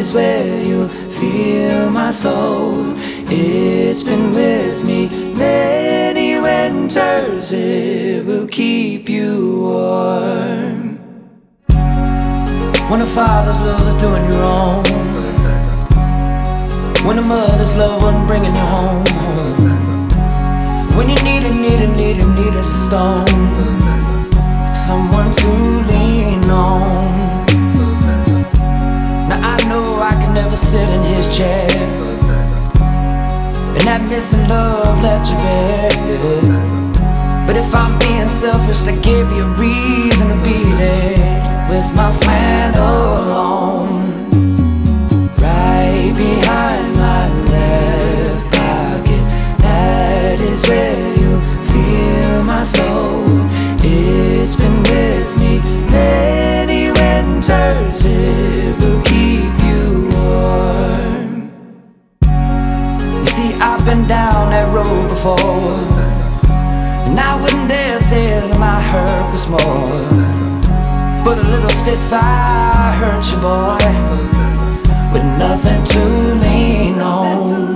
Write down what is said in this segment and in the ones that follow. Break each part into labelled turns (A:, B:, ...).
A: is where you feel my soul. It's been with me many winters, it will keep you warm. When a father's love is doing you wrong, when a mother's love wasn't bringing you home, when you needed a stone, someone to lean on. Now I know I can never sit in his chair, and that missing love left you bare. But if I'm being selfish, that gave me a reason to be there with my flannel on, right behind my left pocket. That is where you feel my soul. It's been with me many winters, it will keep you warm. You see, I've been down that road before, and I wouldn't dare say that my hurt was more, but a little Spitfire hurt you, boy, with nothing to lean on.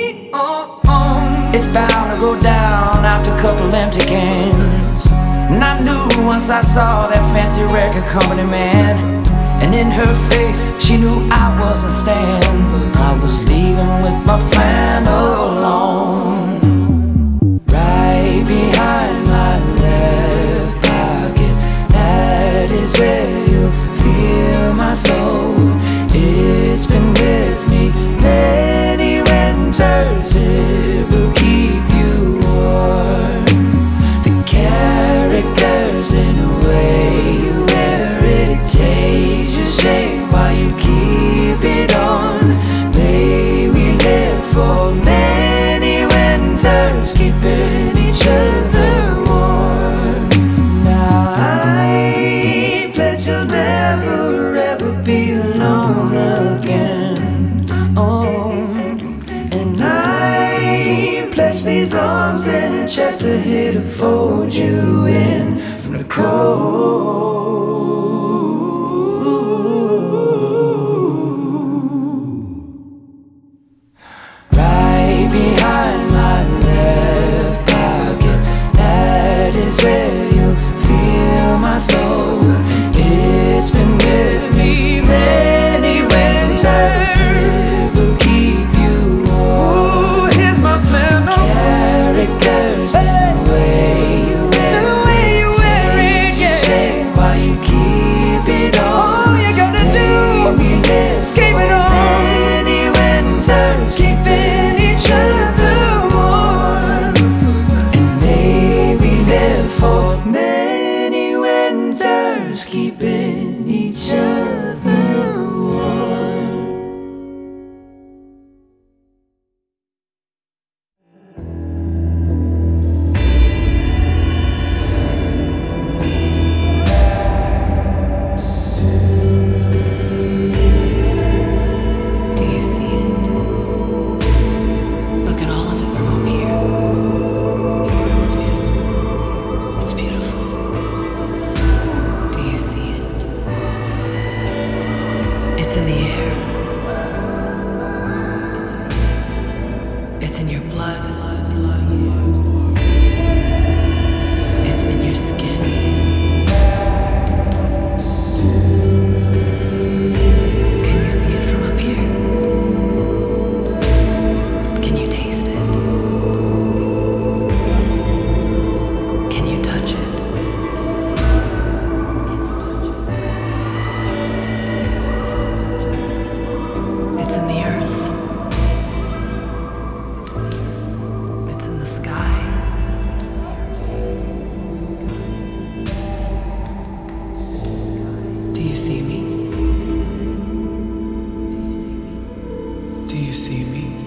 A: It's bound to go down after a couple empty cans. And I knew once I saw that fancy record company man, and in her face she knew I wasn't staying. I was leaving with my flannel on, right behind my left pocket. That is where you feel my soul. It's been with me many winters, it will keep you warm. The characters in a way you wear it, it takes your shape while you keep it on. May we live for many winters, keeping each other warm. Now I pledge you'll never ever be alone again. Oh, and I pledge these arms and chest are here to fold you in from the cold. Right behind my left pocket, that is where you feel my soul. It's been with me many winters, it will keep you warm. Here's my flannel. Characters in the way you wear it, yeah. Shape while you keep it on. All you gotta do is keep it on. Many winters, keeping each other warm. And may we live for many winters, keeping each other warm.
B: Do you see it? Look at all of it from up here. It's beautiful. It's beautiful. Do you see it? It's in the air. It's in your blood. It's in your skin. Can you see it from up here? Can you taste it? Can you touch it? It's in the earth. It's in the sky. Do you see me? Do you see me? Do you see me?